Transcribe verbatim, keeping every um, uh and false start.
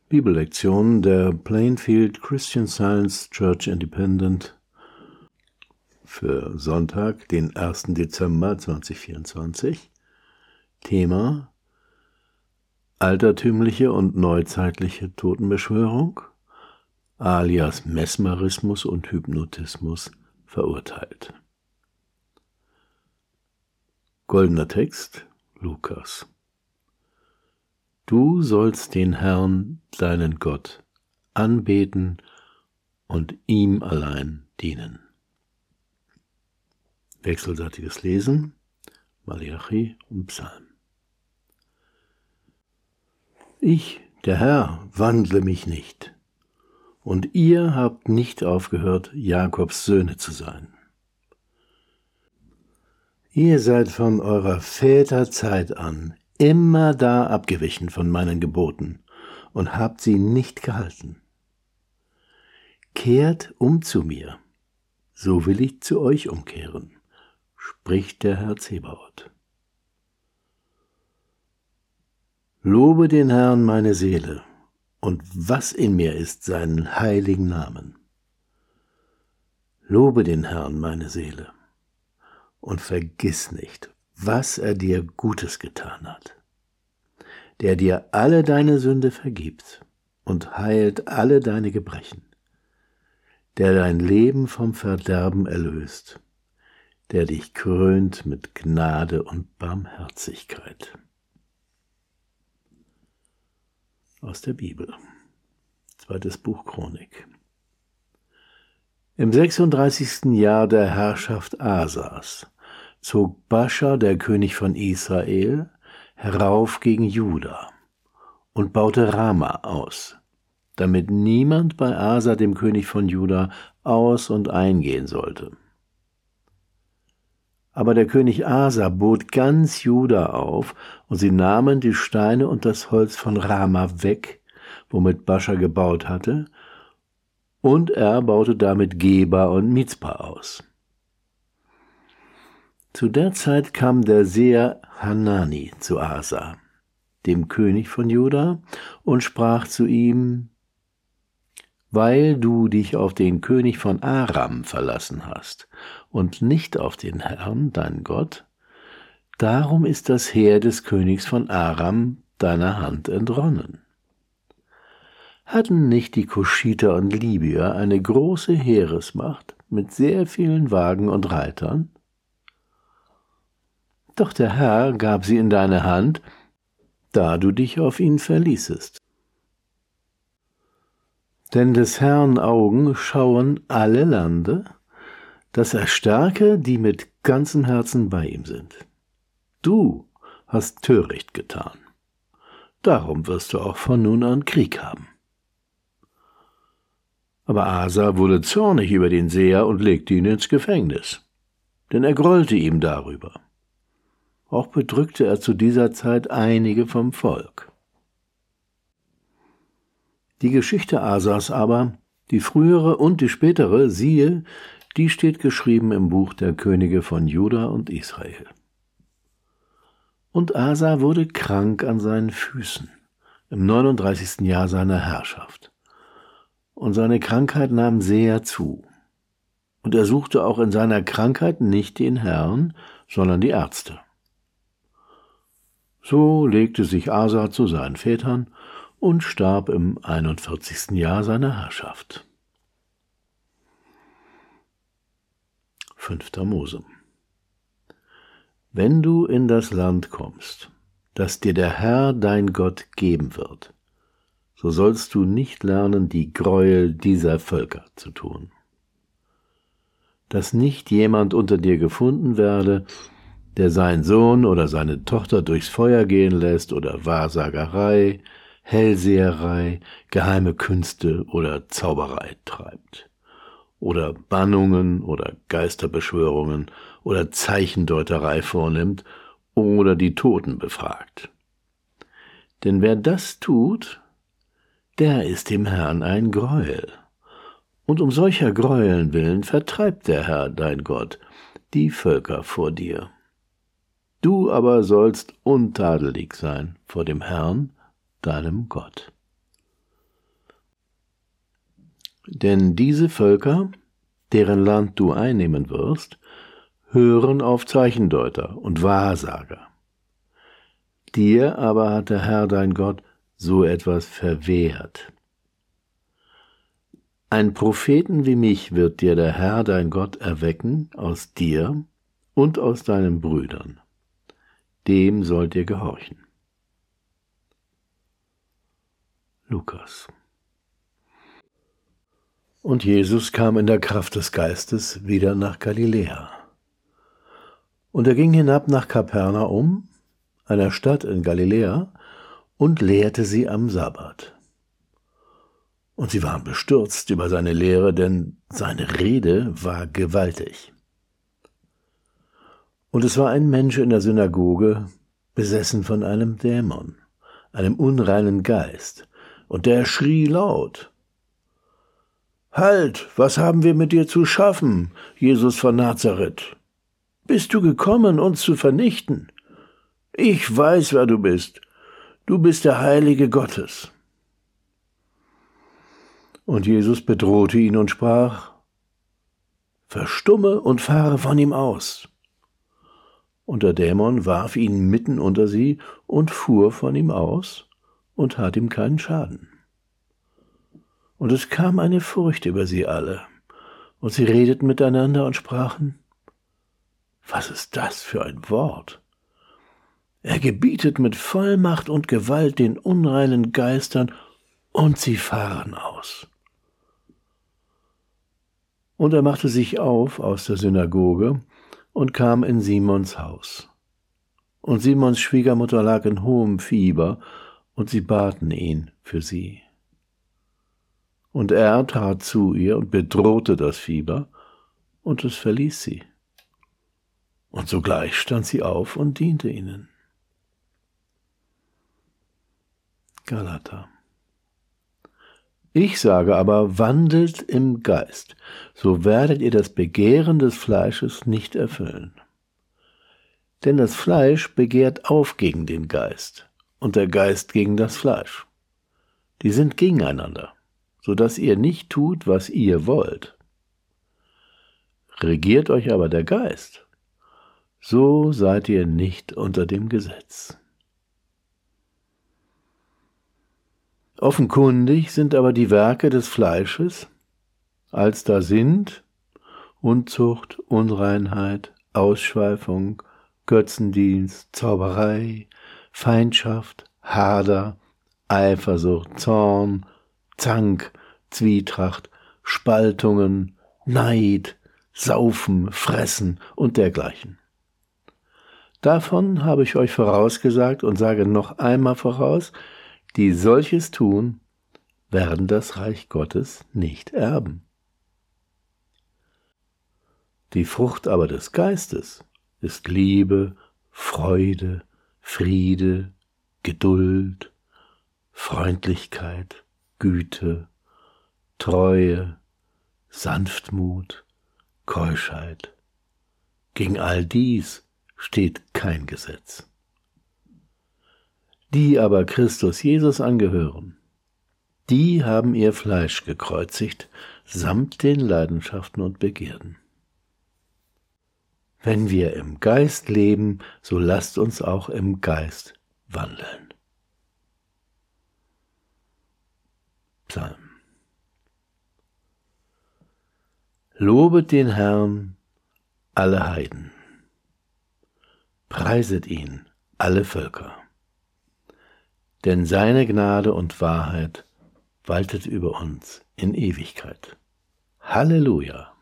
Bibellektion der Plainfield Christian Science Church Independent für Sonntag, den ersten Dezember zweitausendvierundzwanzig. Thema: altertümliche und neuzeitliche Totenbeschwörung, alias Mesmerismus und Hypnotismus, verurteilt. Goldener Text, Lukas. Du sollst den Herrn, deinen Gott, anbeten und ihm allein dienen. Wechselseitiges Lesen, Malachi und Psalm. Ich, der Herr, wandle mich nicht, und ihr habt nicht aufgehört, Jakobs Söhne zu sein. Ihr seid von eurer Väter Zeit an immer da abgewichen von meinen Geboten und habt sie nicht gehalten. Kehrt um zu mir, so will ich zu euch umkehren, spricht der Herr Zebaoth. Lobe den Herrn meine Seele, und was in mir ist, seinen heiligen Namen. Lobe den Herrn meine Seele, und vergiss nicht, was er dir Gutes getan hat, der dir alle deine Sünde vergibt und heilt alle deine Gebrechen, der dein Leben vom Verderben erlöst, der dich krönt mit Gnade und Barmherzigkeit. Aus der Bibel, zweites Buch Chronik. Im sechsunddreißigsten Jahr der Herrschaft Asas zog Bascha, der König von Israel, herauf gegen Juda und baute Rama aus, damit niemand bei Asa, dem König von Juda, aus- und eingehen sollte. Aber der König Asa bot ganz Juda auf, und sie nahmen die Steine und das Holz von Rama weg, womit Bascha gebaut hatte, und er baute damit Geba und Mizpa aus. Zu der Zeit kam der Seher Hanani zu Asa, dem König von Juda, und sprach zu ihm: Weil du dich auf den König von Aram verlassen hast und nicht auf den Herrn, dein Gott, darum ist das Heer des Königs von Aram deiner Hand entronnen. Hatten nicht die Kuschiter und Libyer eine große Heeresmacht mit sehr vielen Wagen und Reitern? Doch der Herr gab sie in deine Hand, da du dich auf ihn verließest. Denn des Herrn Augen schauen alle Lande, dass er stärke, die mit ganzem Herzen bei ihm sind. Du hast töricht getan, darum wirst du auch von nun an Krieg haben. Aber Asa wurde zornig über den Seher und legte ihn ins Gefängnis, denn er grollte ihm darüber. Auch bedrückte er zu dieser Zeit einige vom Volk. Die Geschichte Asas aber, die frühere und die spätere, siehe, die steht geschrieben im Buch der Könige von Juda und Israel. Und Asa wurde krank an seinen Füßen, im neununddreißigsten Jahr seiner Herrschaft. Und seine Krankheit nahm sehr zu. Und er suchte auch in seiner Krankheit nicht den Herrn, sondern die Ärzte. So legte sich Asa zu seinen Vätern und starb im einundvierzigsten Jahr seiner Herrschaft. Fünfter Mose. Wenn du in das Land kommst, das dir der Herr dein Gott geben wird, so sollst du nicht lernen, die Gräuel dieser Völker zu tun. Dass nicht jemand unter dir gefunden werde, der seinen Sohn oder seine Tochter durchs Feuer gehen lässt oder Wahrsagerei, Hellseherei, geheime Künste oder Zauberei treibt, oder Bannungen oder Geisterbeschwörungen oder Zeichendeuterei vornimmt oder die Toten befragt. Denn wer das tut, der ist dem Herrn ein Greuel. Und um solcher Gräueln willen vertreibt der Herr, dein Gott, die Völker vor dir. Du aber sollst untadelig sein vor dem Herrn, deinem Gott. Denn diese Völker, deren Land du einnehmen wirst, hören auf Zeichendeuter und Wahrsager. Dir aber hat der Herr dein Gott so etwas verwehrt. Ein Propheten wie mich wird dir der Herr dein Gott erwecken aus dir und aus deinen Brüdern. Dem sollt ihr gehorchen. Lukas. Und Jesus kam in der Kraft des Geistes wieder nach Galiläa. Und er ging hinab nach Kapernaum, einer Stadt in Galiläa, und lehrte sie am Sabbat. Und sie waren bestürzt über seine Lehre, denn seine Rede war gewaltig. Und es war ein Mensch in der Synagoge, besessen von einem Dämon, einem unreinen Geist, und der schrie laut: »Halt, was haben wir mit dir zu schaffen, Jesus von Nazareth? Bist du gekommen, uns zu vernichten? Ich weiß, wer du bist. Du bist der Heilige Gottes.« Und Jesus bedrohte ihn und sprach: »Verstumme und fahre von ihm aus.« Und der Dämon warf ihn mitten unter sie und fuhr von ihm aus und tat ihm keinen Schaden. Und es kam eine Furcht über sie alle, und sie redeten miteinander und sprachen: »Was ist das für ein Wort? Er gebietet mit Vollmacht und Gewalt den unreinen Geistern, und sie fahren aus.« Und er machte sich auf aus der Synagoge und kam in Simons Haus. Und Simons Schwiegermutter lag in hohem Fieber, und sie baten ihn für sie. Und er trat zu ihr und bedrohte das Fieber, und es verließ sie. Und sogleich stand sie auf und diente ihnen. Galater. Ich sage aber, wandelt im Geist, so werdet ihr das Begehren des Fleisches nicht erfüllen. Denn das Fleisch begehrt auf gegen den Geist, und der Geist gegen das Fleisch. Die sind gegeneinander, so dass ihr nicht tut, was ihr wollt. Regiert euch aber der Geist, so seid ihr nicht unter dem Gesetz. Offenkundig sind aber die Werke des Fleisches, als da sind Unzucht, Unreinheit, Ausschweifung, Götzendienst, Zauberei, Feindschaft, Hader, Eifersucht, Zorn, Zank, Zwietracht, Spaltungen, Neid, Saufen, Fressen und dergleichen. Davon habe ich euch vorausgesagt und sage noch einmal voraus: Die solches tun, werden das Reich Gottes nicht erben. Die Frucht aber des Geistes ist Liebe, Freude, Friede, Geduld, Freundlichkeit, Güte, Treue, Sanftmut, Keuschheit. Gegen all dies steht kein Gesetz. Die aber Christus Jesus angehören, die haben ihr Fleisch gekreuzigt, samt den Leidenschaften und Begierden. Wenn wir im Geist leben, so lasst uns auch im Geist wandeln. Psalm. Lobet den Herrn, alle Heiden. Preiset ihn, alle Völker. Denn seine Gnade und Wahrheit waltet über uns in Ewigkeit. Halleluja!